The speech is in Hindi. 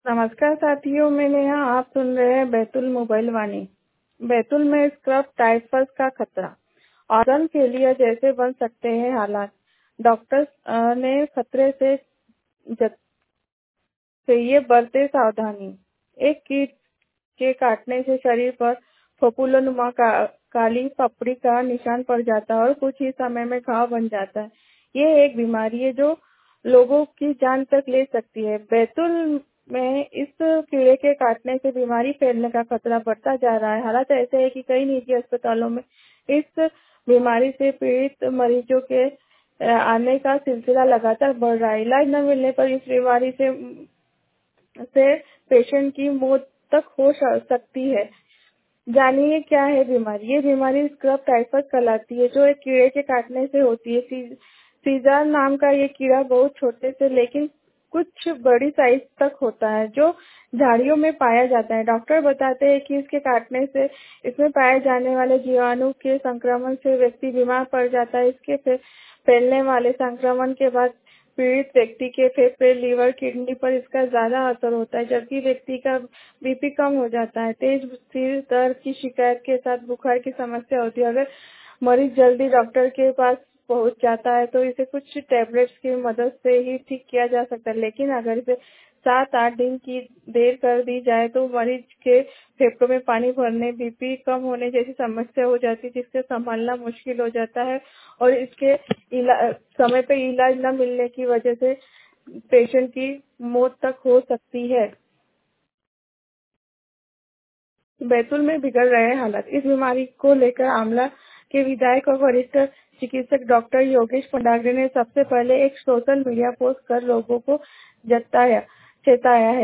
नमस्कार साथियों, मैं नेहा। आप सुन रहे हैं बैतूल मोबाइल वाणी। बैतूल में स्क्रब टाइफस का खतरा, ऑर्गन फेलियर जैसे बन सकते हैं हालात। डॉक्टर्स ने खतरे से चाहिए बरते सावधानी। एक कीट के काटने से शरीर पर फफूंदनुमा काली पपड़ी का निशान पड़ जाता है और कुछ ही समय में घाव बन जाता है। ये एक बीमारी है जो लोगों की जान तक ले सकती है। बैतूल में इस कीड़े के काटने से बीमारी फैलने का खतरा बढ़ता जा रहा है। हालात ऐसे है कि कई निजी अस्पतालों में इस बीमारी से पीड़ित मरीजों के आने का सिलसिला लगातार बढ़ रहा है। इलाज न मिलने पर इस बीमारी से पेशेंट की मौत तक हो सकती है। जानिए क्या है बीमारी। ये बीमारी स्क्रब टाइफस कहलाती है, जो एक कीड़े के काटने से होती है। सीजार नाम का ये कीड़ा बहुत छोटे से लेकिन कुछ बड़ी साइज तक होता है, जो झाड़ियों में पाया जाता है। डॉक्टर बताते हैं कि इसके काटने से इसमें पाए जाने वाले जीवाणु के संक्रमण से व्यक्ति बीमार पड़ जाता है। इसके फैलने वाले संक्रमण के बाद पीड़ित व्यक्ति के फेफड़े, लीवर, किडनी पर इसका ज्यादा असर होता है, जबकि व्यक्ति का बीपी कम हो जाता है। तेज सिर दर्द की शिकायत के साथ बुखार की समस्या होती है। अगर मरीज जल्दी डॉक्टर के पास पहुंच जाता है तो इसे कुछ टैबलेट्स की मदद से ही ठीक किया जा सकता है, लेकिन अगर इसे 7-8 दिन की देर कर दी जाए तो मरीज के फेफड़ों में पानी भरने, बीपी कम होने जैसी समस्या हो जाती है, जिससे संभालना मुश्किल हो जाता है और इसके समय पे इलाज न मिलने की वजह से पेशेंट की मौत तक हो सकती है। बैतूल में बिगड़ रहे हैं हालात। इस बीमारी को लेकर आमला के विधायक और वरिष्ठ चिकित्सक डॉक्टर योगेश पंडाग्रे ने सबसे पहले एक सोशल मीडिया पोस्ट कर लोगों को चेताया है।